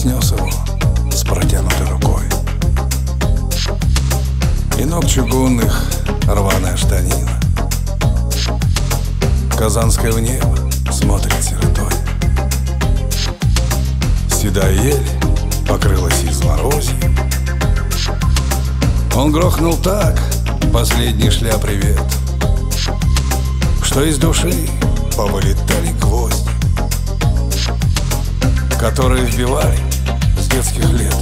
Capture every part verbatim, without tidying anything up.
снес его с протянутой рукой. И ног чугунных рваная штанина, казанское в небо смотрит сиротой. Седая ель покрылась изморозьем. Он грохнул так последний шля привет, что из души повылетали гвозди, которые вбивали с детских лет.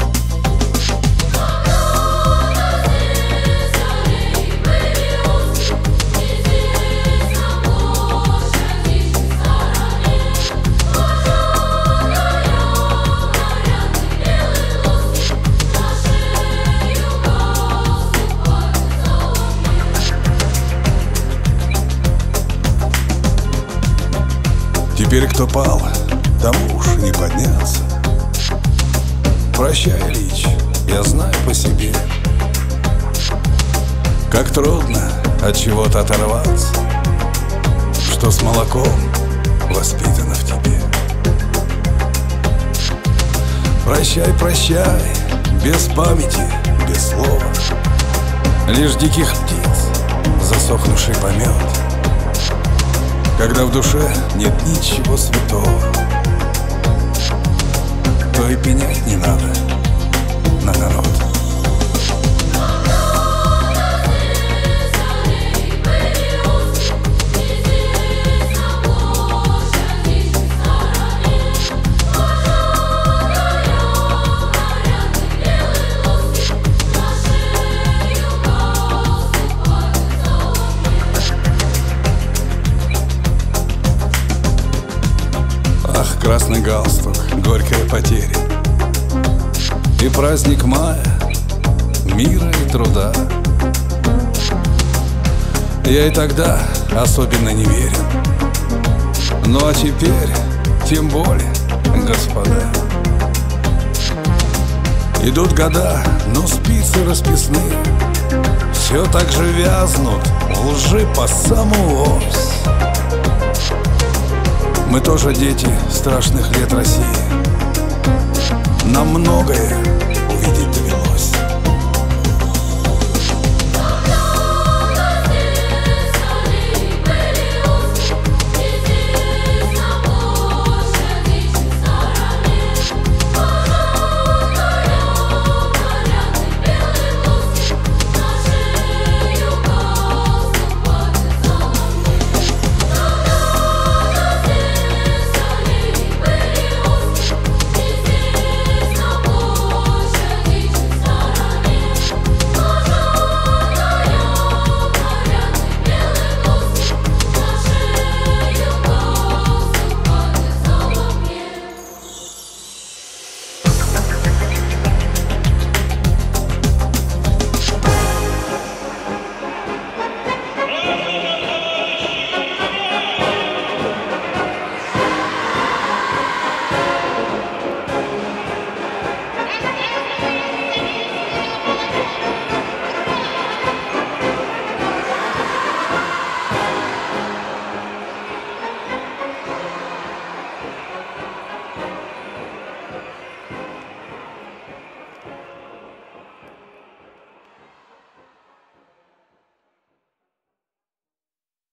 Теперь кто пал, тому уж не подняться. Прощай, Ильич, я знаю по себе, как трудно от чего-то оторваться, что с молоком воспитано в тебе. Прощай, прощай, без памяти, без слова, лишь диких птиц засохнувший помет, когда в душе нет ничего святого, то и пенять не надо на народ. Ах, красный галстук, горькая потеря, и праздник мая, мира и труда. Я и тогда особенно не верил, ну а теперь тем более, господа. Идут года, но спицы расписные все так же вязнут в лжи по самую ось. Мы тоже дети страшных лет России, нам многое увидеть